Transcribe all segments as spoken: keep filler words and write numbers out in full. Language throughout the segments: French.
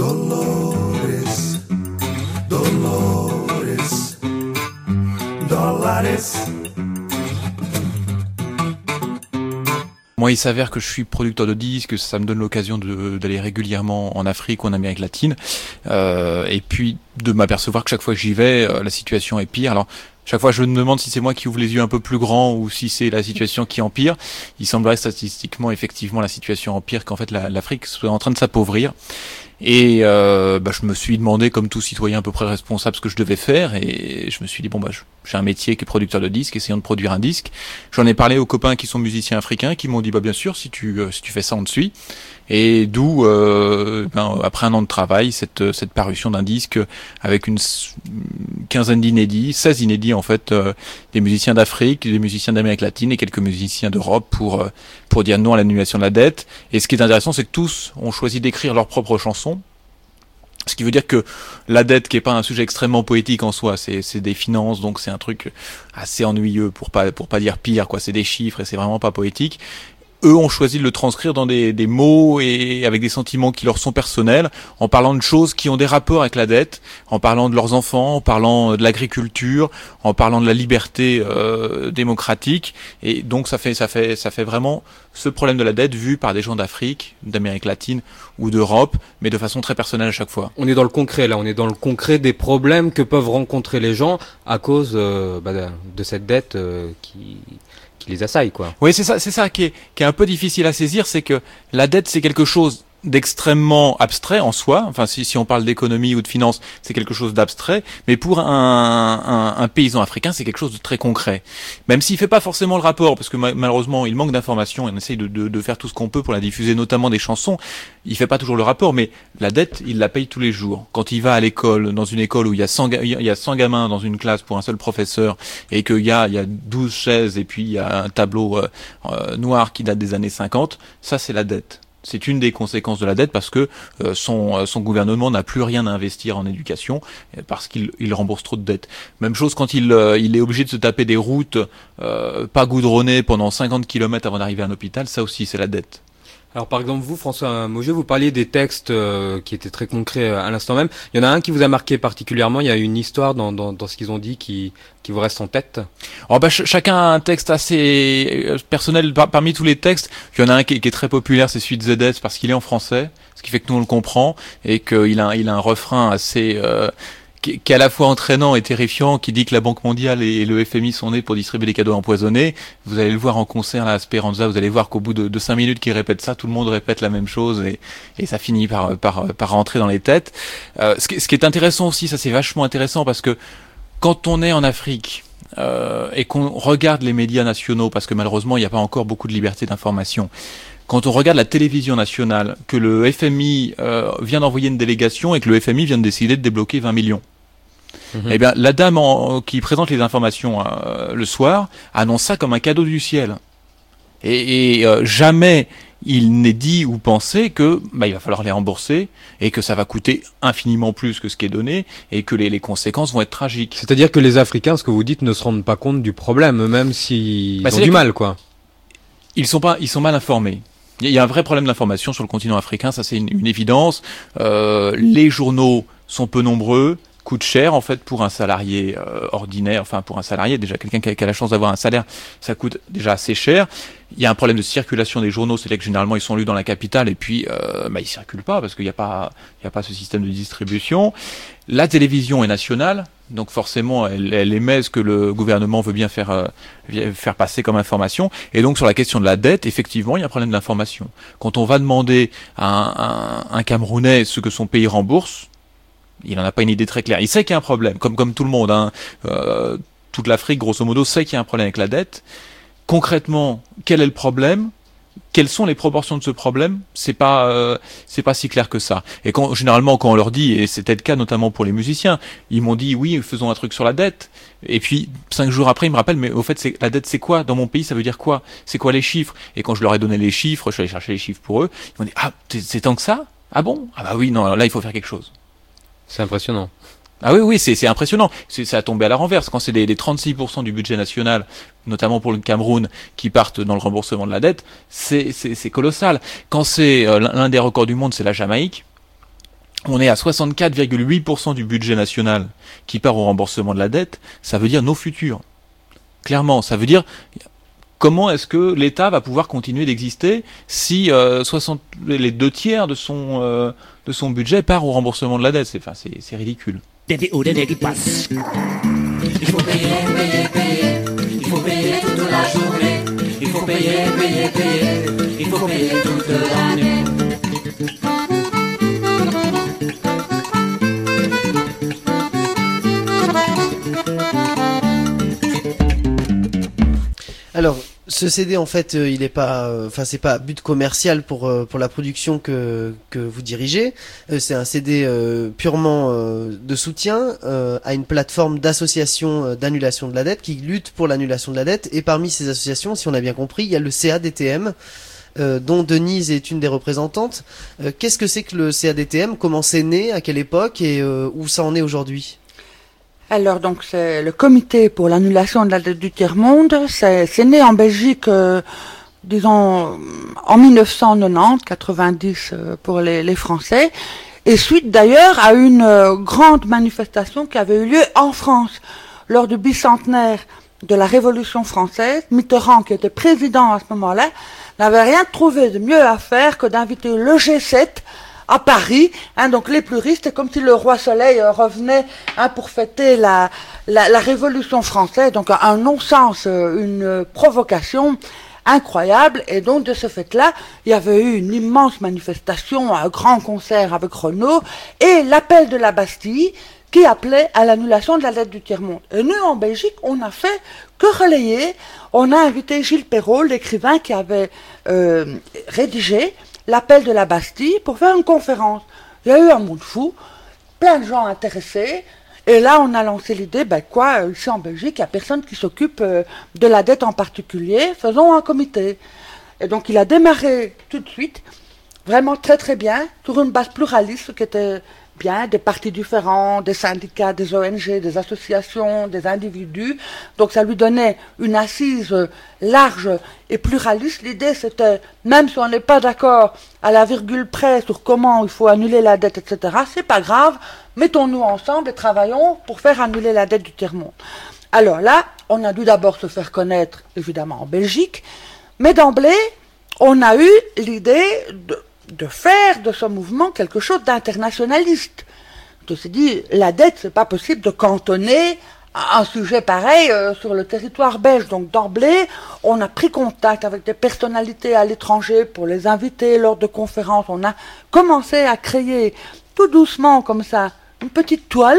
Dolores, Dolores, Dolores. Moi, il s'avère que je suis producteur de disques, ça me donne l'occasion de, d'aller régulièrement en Afrique ou en Amérique latine, euh, et puis de m'apercevoir que chaque fois que j'y vais, euh, la situation est pire. Alors, chaque fois, je me demande si c'est moi qui ouvre les yeux un peu plus grands ou si c'est la situation qui empire. Il semblerait statistiquement, effectivement, la situation empire, qu'en fait, la, l'Afrique soit en train de s'appauvrir. Et euh, bah, je me suis demandé, comme tout citoyen à peu près responsable, ce que je devais faire. Et je me suis dit, bon, bah, j'ai un métier qui est producteur de disques, essayons de produire un disque. J'en ai parlé aux copains qui sont musiciens africains, qui m'ont dit, bah, bien sûr, si tu, euh, si tu fais ça, on te suit. Et d'où, euh, ben, après un an de travail, cette, cette parution d'un disque avec une quinzaine d'inédits, seize inédits en fait, euh, des musiciens d'Afrique, des musiciens d'Amérique latine et quelques musiciens d'Europe pour, euh, pour dire non à l'annulation de la dette. Et ce qui est intéressant, c'est que tous ont choisi d'écrire leurs propres chansons. Ce qui veut dire que la dette, qui est pas un sujet extrêmement poétique en soi, c'est, c'est des finances, donc c'est un truc assez ennuyeux pour pas, pour pas dire pire, quoi. C'est des chiffres et c'est vraiment pas poétique. Eux ont choisi de le transcrire dans des, des mots et avec des sentiments qui leur sont personnels, en parlant de choses qui ont des rapports avec la dette, en parlant de leurs enfants, en parlant de l'agriculture, en parlant de la liberté euh, démocratique. Et donc ça fait, ça fait, ça fait vraiment ce problème de la dette vu par des gens d'Afrique, d'Amérique latine ou d'Europe, mais de façon très personnelle à chaque fois. On est dans le concret là, on est dans le concret des problèmes que peuvent rencontrer les gens à cause euh, bah, de cette dette euh, qui... qui les assaille, quoi. Oui, c'est ça, c'est ça qui est, qui est un peu difficile à saisir, c'est que la dette, c'est quelque chose d'extrêmement abstrait en soi. Enfin, si, si on parle d'économie ou de finance, c'est quelque chose d'abstrait. Mais pour un, un, un paysan africain, c'est quelque chose de très concret. Même s'il fait pas forcément le rapport, parce que ma- malheureusement, il manque d'informations et on essaye de, de, de faire tout ce qu'on peut pour la diffuser, notamment des chansons. Il fait pas toujours le rapport, mais la dette, il la paye tous les jours. Quand il va à l'école, dans une école où il y a cent, ga- il y a cent gamins dans une classe pour un seul professeur, et qu'il y a, il y a douze chaises, et puis il y a un tableau euh, euh, noir qui date des années cinquante, ça c'est la dette. C'est une des conséquences de la dette parce que euh, son, euh, son gouvernement n'a plus rien à investir en éducation euh, parce qu'il il rembourse trop de dettes. Même chose quand il, euh, il est obligé de se taper des routes euh, pas goudronnées pendant cinquante kilomètres avant d'arriver à un hôpital, ça aussi c'est la dette. Alors par exemple vous, François Mauger, vous parliez des textes euh, qui étaient très concrets euh, à l'instant même. Il y en a un qui vous a marqué particulièrement, il y a une histoire dans, dans, dans ce qu'ils ont dit qui, qui vous reste en tête. Oh bah, ch- chacun a un texte assez euh, personnel. Par- parmi tous les textes, il y en a un qui, qui est très populaire, c'est celui de Zedès parce qu'il est en français, ce qui fait que nous on le comprend et qu'il a, il a un refrain assez... Euh, qui qui est à la fois entraînant et terrifiant, qui dit que la Banque mondiale et le F M I sont nés pour distribuer des cadeaux empoisonnés. Vous allez le voir en concert à Speranza, vous allez voir qu'au bout de, de cinq minutes qu'il répète ça, tout le monde répète la même chose et, et ça finit par, par, par rentrer dans les têtes. Euh, ce, qui, ce qui est intéressant aussi, ça c'est vachement intéressant parce que quand on est en Afrique euh, et qu'on regarde les médias nationaux, parce que malheureusement il n'y a pas encore beaucoup de liberté d'information, quand on regarde la télévision nationale, que le F M I euh, vient d'envoyer une délégation et que le F M I vient de décider de débloquer vingt millions. Mmh. Eh bien, la dame en, qui présente les informations euh, le soir annonce ça comme un cadeau du ciel. Et, et euh, jamais il n'est dit ou pensé que bah, il va falloir les rembourser et que ça va coûter infiniment plus que ce qui est donné et que les, les conséquences vont être tragiques. C'est-à-dire que les Africains, ce que vous dites, ne se rendent pas compte du problème, même s'ils bah, ont du mal, quoi. Ils sont pas, ils sont mal informés. Il y a un vrai problème d'information sur le continent africain, ça c'est une, une évidence. Euh, les journaux sont peu nombreux, coûtent cher en fait pour un salarié euh, ordinaire, enfin pour un salarié, déjà quelqu'un qui a, qui a la chance d'avoir un salaire, ça coûte déjà assez cher. Il y a un problème de circulation des journaux, c'est-à-dire que généralement ils sont lus dans la capitale et puis euh, bah, ils circulent pas parce qu'il n'y a pas, il y a pas ce système de distribution. La télévision est nationale, donc forcément elle, elle émet ce que le gouvernement veut bien faire, euh, faire passer comme information. Et donc sur la question de la dette, effectivement il y a un problème d'information. Quand on va demander à un, un, un Camerounais ce que son pays rembourse, il n'en a pas une idée très claire. Il sait qu'il y a un problème, comme, comme tout le monde. Hein. Euh, toute l'Afrique, grosso modo, sait qu'il y a un problème avec la dette. Concrètement, quel est le problème ? Quelles sont les proportions de ce problème ? C'est pas, euh, c'est pas si clair que ça. Et quand, généralement, quand on leur dit, et c'était le cas notamment pour les musiciens, ils m'ont dit, oui, faisons un truc sur la dette. Et puis, cinq jours après, ils me rappellent, mais au fait, c'est, la dette, c'est quoi ? Dans mon pays, ça veut dire quoi ? C'est quoi les chiffres ? Et quand je leur ai donné les chiffres, je suis allé chercher les chiffres pour eux, ils m'ont dit, ah, c'est, c'est tant que ça ? Ah bon ? Ah bah oui, non, alors là, il faut faire quelque chose. C'est impressionnant. Ah oui, oui, c'est, c'est impressionnant. C'est, c'est à tomber à la renverse. Quand c'est les, les trente-six pour cent du budget national, notamment pour le Cameroun, qui partent dans le remboursement de la dette, c'est, c'est, c'est colossal. Quand c'est euh, l'un des records du monde, c'est la Jamaïque. on est à soixante-quatre virgule huit pour cent du budget national qui part au remboursement de la dette, ça veut dire nos futurs. Clairement, ça veut dire comment est-ce que l'État va pouvoir continuer d'exister si euh, soixante, les deux tiers de son, euh, de son budget part au remboursement de la dette. C'est, enfin, c'est, c'est ridicule. Il faut payer, payer, payer. Il faut payer toute la journée. Il faut payer, payer, payer. Il faut payer toute l'année. Alors, ce C D, en fait, euh, il est pas, enfin, euh, c'est pas but commercial pour euh, pour la production que que vous dirigez. Euh, c'est un C D euh, purement euh, de soutien euh, à une plateforme d'associations euh, d'annulation de la dette qui lutte pour l'annulation de la dette. Et parmi ces associations, si on a bien compris, il y a le C A D T M, euh, dont Denise est une des représentantes. Euh, qu'est-ce que c'est que le C A D T M? Comment c'est né? À quelle époque? Et euh, où ça en est aujourd'hui? Alors, donc, c'est le comité pour l'annulation de la dette du tiers-monde. C'est, c'est né en Belgique, euh, disons, en mille neuf cent quatre-vingt-dix, quatre-vingt-dix euh, pour les, les Français. Et suite, d'ailleurs, à une euh, grande manifestation qui avait eu lieu en France lors du bicentenaire de la Révolution française. Mitterrand, qui était président à ce moment-là, n'avait rien trouvé de mieux à faire que d'inviter le G sept à Paris, hein, donc les plus riches, c'est comme si le roi Soleil euh, revenait hein, pour fêter la, la, la Révolution française, donc un, un non-sens, euh, une euh, provocation incroyable, et donc de ce fait-là, il y avait eu une immense manifestation, un grand concert avec Renaud, et l'appel de la Bastille, qui appelait à l'annulation de la dette du tiers-monde. Et nous, en Belgique, on n'a fait que relayer, on a invité Gilles Perrault, l'écrivain qui avait euh, rédigé l'appel de la Bastille pour faire une conférence. Il y a eu un monde fou, plein de gens intéressés, et là on a lancé l'idée, ben quoi, ici en Belgique, il n'y a personne qui s'occupe euh, de la dette en particulier, faisons un comité. Et donc il a démarré tout de suite, vraiment très très bien, sur une base pluraliste, ce qui était bien, des partis différents, des syndicats, des O N G, des associations, des individus. Donc ça lui donnait une assise large et pluraliste. L'idée c'était, même si on n'est pas d'accord à la virgule près sur comment il faut annuler la dette, et cetera, c'est pas grave, mettons-nous ensemble et travaillons pour faire annuler la dette du tiers-monde. Alors là, on a dû d'abord se faire connaître, évidemment, en Belgique, mais d'emblée, on a eu l'idée de de faire de ce mouvement quelque chose d'internationaliste. On s'est dit, la dette, c'est pas possible de cantonner un sujet pareil euh, sur le territoire belge. Donc d'emblée, on a pris contact avec des personnalités à l'étranger pour les inviter lors de conférences. On a commencé à créer tout doucement comme ça une petite toile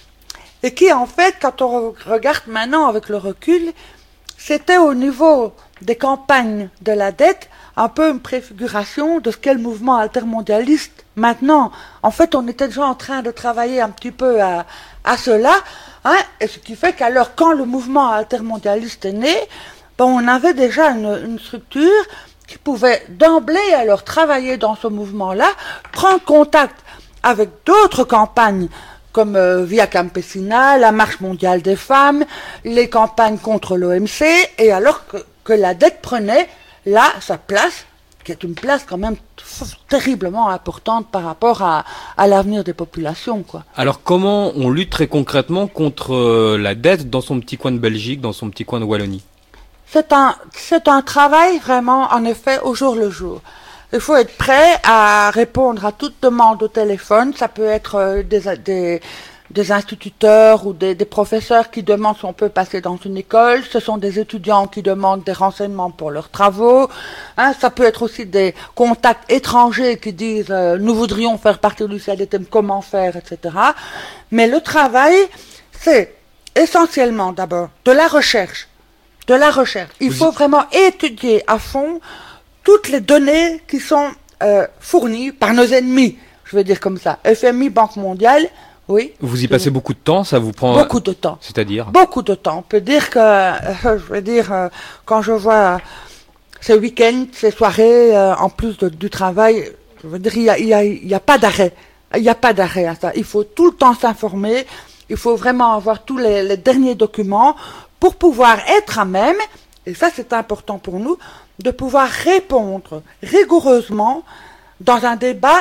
et qui en fait, quand on regarde maintenant avec le recul, c'était au niveau des campagnes de la dette un peu une préfiguration de ce qu'est le mouvement altermondialiste maintenant. En fait, on était déjà en train de travailler un petit peu à, à cela, hein, et ce qui fait qu'alors, quand le mouvement altermondialiste est né, ben, on avait déjà une, une structure qui pouvait d'emblée alors travailler dans ce mouvement-là, prendre contact avec d'autres campagnes comme euh, Via Campesina, la Marche mondiale des femmes, les campagnes contre l'O M C, et alors que, que la dette prenait là sa place, qui est une place quand même terriblement importante par rapport à, à l'avenir des populations, quoi. Alors comment on lutte très concrètement contre euh, la dette dans son petit coin de Belgique, dans son petit coin de Wallonie? C'est un, c'est un travail vraiment, en effet, au jour le jour. Il faut être prêt à répondre à toute demande au téléphone. Ça peut être euh, des, des, des instituteurs ou des, des professeurs qui demandent si on peut passer dans une école. Ce sont des étudiants qui demandent des renseignements pour leurs travaux. Hein, ça peut être aussi des contacts étrangers qui disent euh, nous voudrions faire partie du C A D T M, comment faire, et cetera. Mais le travail, c'est essentiellement d'abord de la recherche. De la recherche. Il faut vraiment étudier à fond toutes les données qui sont euh, fournies par nos ennemis, je vais dire comme ça. F M I, Banque mondiale, oui. Vous y passez beaucoup de temps, ça vous prend... Beaucoup de temps. C'est-à-dire? Beaucoup de temps. On peut dire que, euh, je veux dire, euh, quand je vois ces week-ends, ces soirées, euh, en plus de, du travail, je veux dire, il n'y a, il y a, il y a pas d'arrêt. Il n'y a pas d'arrêt à ça. Il faut tout le temps s'informer. Il faut vraiment avoir tous les, les derniers documents pour pouvoir être à même, et ça c'est important pour nous, de pouvoir répondre rigoureusement dans un débat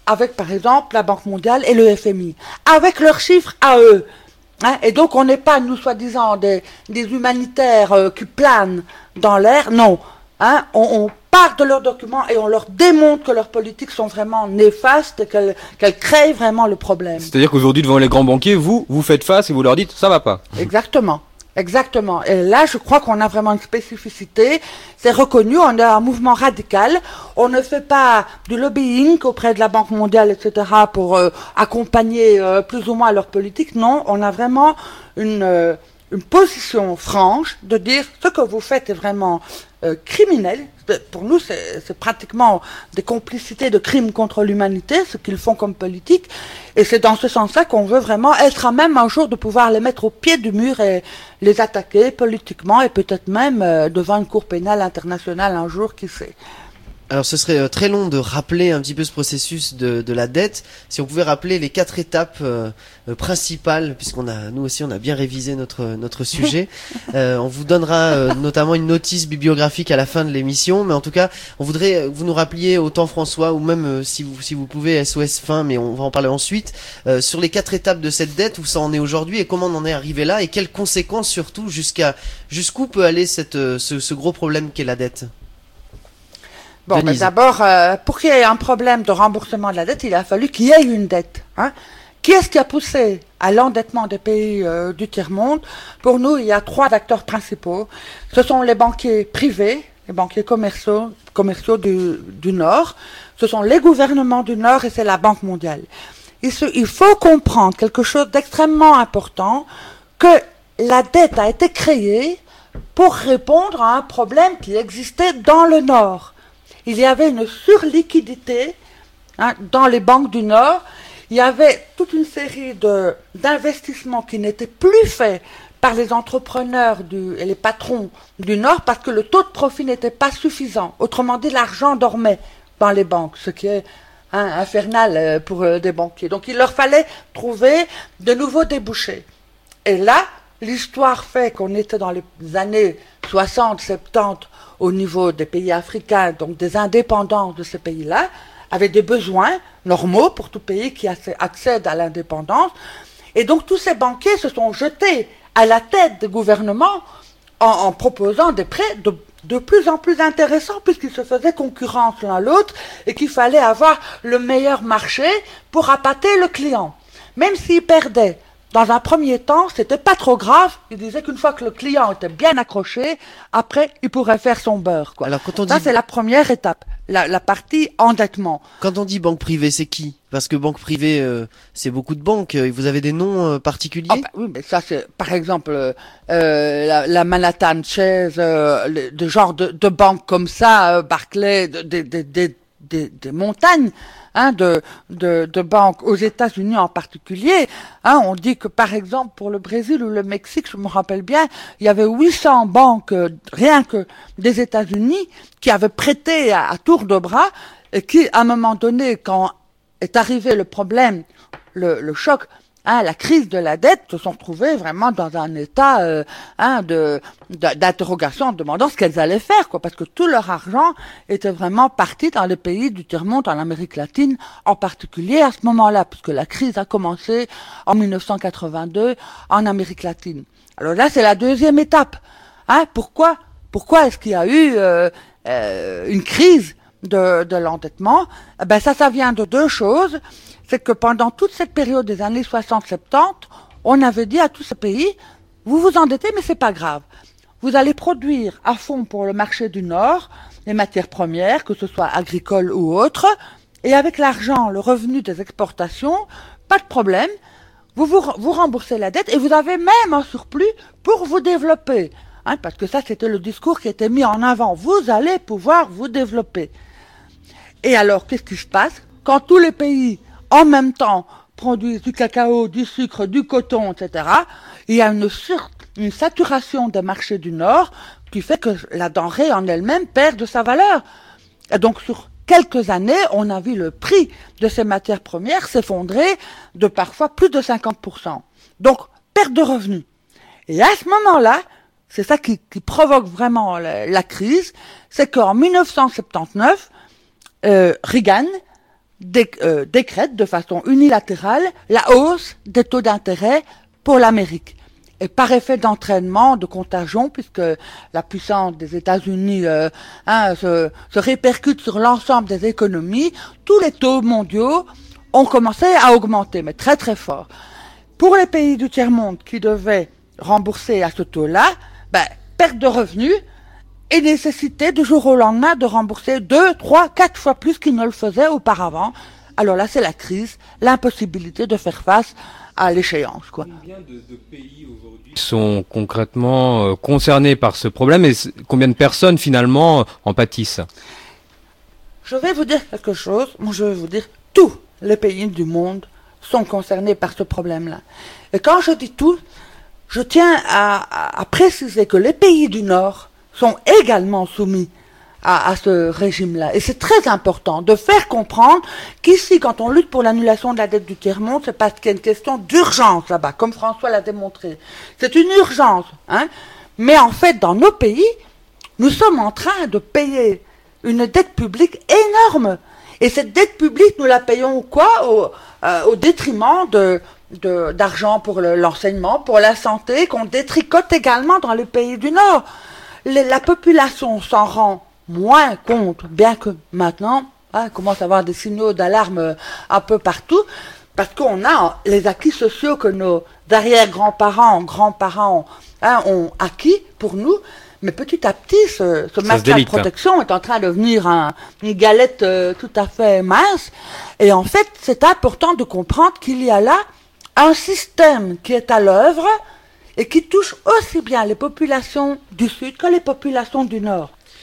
avec par exemple la Banque mondiale et le F M I, avec leurs chiffres à eux. Hein, et donc on n'est pas, nous soi-disant, des, des humanitaires euh, qui planent dans l'air, non. Hein, on, on part de leurs documents et on leur démontre que leurs politiques sont vraiment néfastes et qu'elles, qu'elles créent vraiment le problème. C'est-à-dire qu'aujourd'hui, devant les grands banquiers, vous, vous faites face et vous leur dites, ça va pas. Exactement. Exactement. Et là, je crois qu'on a vraiment une spécificité. C'est reconnu, on a un mouvement radical. On ne fait pas du lobbying auprès de la Banque mondiale, et cetera, pour euh, accompagner euh, plus ou moins leur politique. Non, on a vraiment une, euh, une position franche de dire ce que vous faites est vraiment euh, criminel. Pour nous, c'est, c'est pratiquement des complicités de crimes contre l'humanité, ce qu'ils font comme politique. Et c'est dans ce sens-là qu'on veut vraiment être à même un jour de pouvoir les mettre au pied du mur et les attaquer politiquement et peut-être même euh, devant une cour pénale internationale un jour, qui sait. Alors ce serait euh, très long de rappeler un petit peu ce processus de, de la dette. Si on pouvait rappeler les quatre étapes euh, euh, principales, puisqu'on a, nous aussi, on a bien révisé notre notre sujet. euh, on vous donnera euh, notamment une notice bibliographique à la fin de l'émission, mais en tout cas, on voudrait que vous nous rappeliez autant François ou même euh, si vous si vous pouvez S O S Fin, mais on va en parler ensuite, euh, sur les quatre étapes de cette dette, où ça en est aujourd'hui et comment on en est arrivé là et quelles conséquences surtout jusqu'à jusqu'où peut aller cette euh, ce, ce gros problème qu'est la dette. Bon, mais d'abord, euh, pour qu'il y ait un problème de remboursement de la dette, il a fallu qu'il y ait une dette. Hein. Qui est-ce qui a poussé à l'endettement des pays euh, du tiers-monde? Pour nous, il y a trois acteurs principaux. Ce sont les banquiers privés, les banquiers commerciaux, commerciaux du, du Nord. Ce sont les gouvernements du Nord et c'est la Banque mondiale. Il, se, il faut comprendre quelque chose d'extrêmement important, que la dette a été créée pour répondre à un problème qui existait dans le Nord. Il y avait une surliquidité hein, dans les banques du Nord. Il y avait toute une série de, d'investissements qui n'étaient plus faits par les entrepreneurs du, et les patrons du Nord parce que le taux de profit n'était pas suffisant. Autrement dit, l'argent dormait dans les banques, ce qui est hein, infernal pour euh, des banquiers. Donc il leur fallait trouver de nouveaux débouchés. Et là, l'histoire fait qu'on était dans les années soixante, soixante-dix au niveau des pays africains, donc des indépendants de ces pays-là, avec des besoins normaux pour tout pays qui accède à l'indépendance. Et donc tous ces banquiers se sont jetés à la tête des gouvernements en, en proposant des prêts de, de plus en plus intéressants puisqu'ils se faisaient concurrence l'un à l'autre et qu'il fallait avoir le meilleur marché pour appâter le client. Même s'ils perdaient, dans un premier temps, c'était pas trop grave. Il disait qu'une fois que le client était bien accroché, après, il pourrait faire son beurre, quoi. Alors, quand on dit... Ça, c'est la première étape, la, la partie endettement. Quand on dit banque privée, c'est qui? Parce que banque privée, euh, c'est beaucoup de banques. Vous avez des noms euh, particuliers? Oh, bah, oui, mais ça, c'est, par exemple, euh, la, la Manhattan Chase, euh, le, de genre de, de banques comme ça, euh, Barclays, des de, de, de, de, de montagnes. Hein, de, de, de banques aux États-Unis en particulier. Hein, on dit que par exemple pour le Brésil ou le Mexique, je me rappelle bien, il y avait huit cents banques euh, rien que des États-Unis qui avaient prêté à, à tour de bras et qui, à un moment donné, quand est arrivé le problème, le, le choc, hein, la crise de la dette, se sont retrouvées vraiment dans un état euh, hein, de, de d'interrogation, en demandant ce qu'elles allaient faire, quoi, parce que tout leur argent était vraiment parti dans les pays du tiers-monde, en Amérique latine en particulier à ce moment-là, puisque la crise a commencé en mille neuf cent quatre-vingt-deux en Amérique latine. Alors là, c'est la deuxième étape. Hein, pourquoi, pourquoi est-ce qu'il y a eu euh, euh, une crise de, de l'endettement? Eh ben ça, ça vient de deux choses. C'est que pendant toute cette période des années soixante soixante-dix, on avait dit à tous ces pays, vous vous endettez, mais c'est pas grave. Vous allez produire à fond pour le marché du Nord les matières premières, que ce soit agricoles ou autres, et avec l'argent, le revenu des exportations, pas de problème, vous vous, vous remboursez la dette et vous avez même un surplus pour vous développer. Hein, parce que ça, c'était le discours qui était mis en avant. Vous allez pouvoir vous développer. Et alors, qu'est-ce qui se passe? Quand tous les pays en même temps produisent du cacao, du sucre, du coton, et cetera, il y a une, sur, une saturation des marchés du Nord qui fait que la denrée en elle-même perd de sa valeur. Et donc sur quelques années, on a vu le prix de ces matières premières s'effondrer de parfois plus de cinquante pour cent. Donc, perte de revenus. Et à ce moment-là, c'est ça qui, qui provoque vraiment la, la crise, c'est qu'en mille neuf cent soixante-dix-neuf, euh, Reagan dé- euh, décrète de façon unilatérale la hausse des taux d'intérêt pour l'Amérique. Et par effet d'entraînement, de contagion, puisque la puissance des États-Unis euh, hein, se, se répercute sur l'ensemble des économies, tous les taux mondiaux ont commencé à augmenter, mais très très fort. Pour les pays du tiers-monde qui devaient rembourser à ce taux-là, ben, perte de revenus et nécessité du jour au lendemain de rembourser deux, trois, quatre fois plus qu'ils ne le faisaient auparavant. Alors là, c'est la crise, l'impossibilité de faire face à l'échéance, quoi. Combien de, de pays aujourd'hui sont concrètement euh, concernés par ce problème et c- combien de personnes finalement en pâtissent? Je vais vous dire quelque chose. Moi, je vais vous dire tous les pays du monde sont concernés par ce problème-là. Et quand je dis tous, je tiens à, à, à préciser que les pays du Nord sont également soumis à, à ce régime-là. Et c'est très important de faire comprendre qu'ici, quand on lutte pour l'annulation de la dette du tiers-monde, c'est parce qu'il y a une question d'urgence là-bas, comme François l'a démontré. C'est une urgence, hein. Mais en fait, dans nos pays, nous sommes en train de payer une dette publique énorme. Et cette dette publique, nous la payons quoi au, euh, au détriment de, de, d'argent pour le, l'enseignement, pour la santé, qu'on détricote également dans les pays du Nord. Les, la population s'en rend moins compte, bien que maintenant, hein, commence à avoir des signaux d'alarme un peu partout, parce qu'on a les acquis sociaux que nos arrière-grands-parents, grands-parents hein, ont acquis pour nous. Mais petit à petit, ce, ce matelas de protection est en train de devenir un, une galette euh, tout à fait mince. Et en fait, c'est important de comprendre qu'il y a là un système qui est à l'œuvre et qui touche aussi bien les populations du Sud que les populations du Nord.